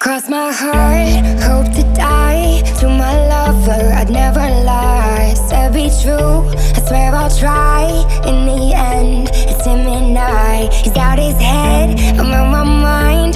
Cross my heart, hope to die. To my lover, I'd never lie. Said be true, I swear I'll try. In the end, it's him and I. He's out his head, I'm on my mind.